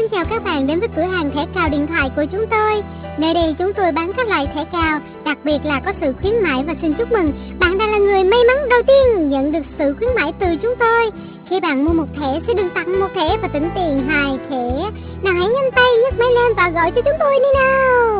chào các bạn đến với cửa hàng thẻ cào điện thoại của chúng tôi. Nơi đây chúng tôi bán các loại thẻ cào, đặc biệt là có sự khuyến mãi và xin chúc mừng bạn đang là người may mắn đầu tiên nhận được sự khuyến mãi từ chúng tôi. Khi bạn mua một thẻ sẽ được tặng một thẻ và tính tiền 2 thẻ. Nào hãy nhanh tay nhấc máy lên và gọi cho chúng tôi đi nào.